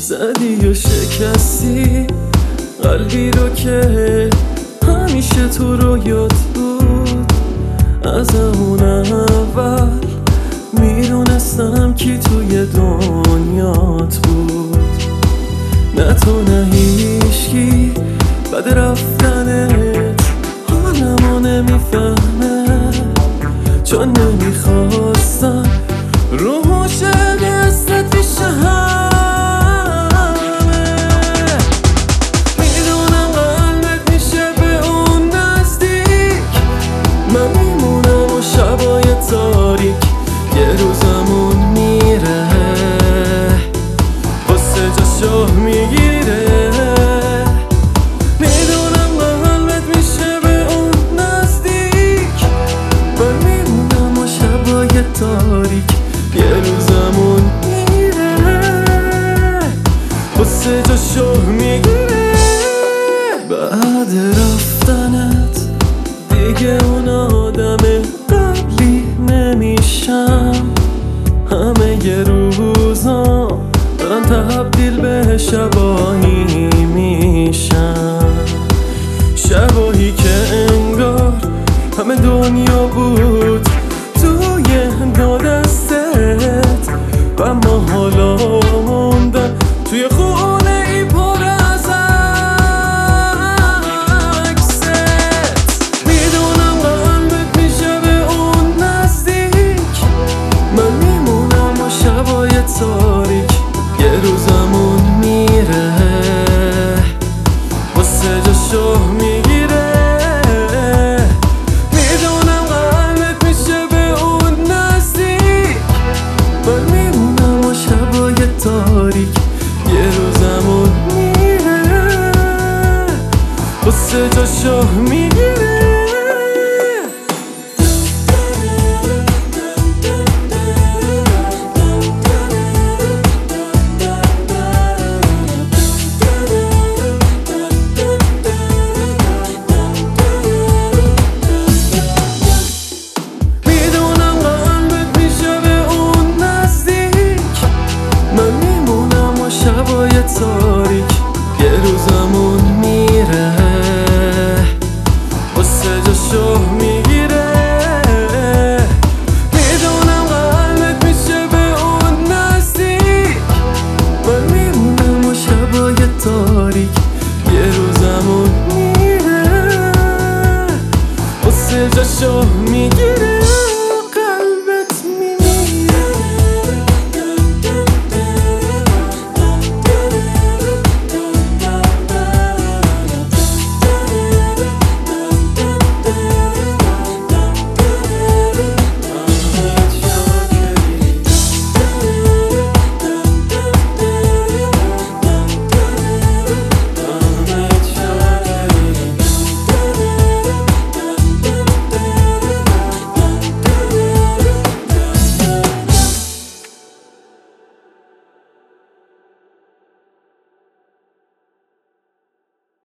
زدی و شکستی قلبی رو که همیشه تو رویات بود. از اون اول میدونستم کی توی دنیات بود. نه تو نه هیچکی بعد رفتنت حالمو نمیفهمه، چون نمیخواستم رو عاشق دستت پیش همه. میدونم قلبت میشه به اون نزدیک، من میمونم و شبای تاریک یه روزمون میره واسه جاشو میگیره. میدونم قلبت میشه به اون نزدیک، من میمونم و شبای تاریک یه روزمون میره واسه جاشو میگیره. بعد رفتنت دیگه اون آدم قبلی نمیشم. همه ی روزا دارن تبدیل به شباهی میشن، شباهی که انگار همه دنیا بود توی دو دستت، و ما حالا موندن توی خونه ای پر از عکست. میدونم قلبت میشه به اون نزدیک، من میمونم و شبای تاریک یه روزمون میره واسه جاشو میگیره. میدونم قلبت میشه به اون نزدیک، من میمونم و شبای تاریک یه روزمون میره واسه جاشو میگیره. شبای تاریک یه روزمون میره واسه جاشو میگیره. میدونم قلبت میشه به اون نزدیک، من میمونم و شبای تاریک یه روزمون میره واسه جاشو میگیره.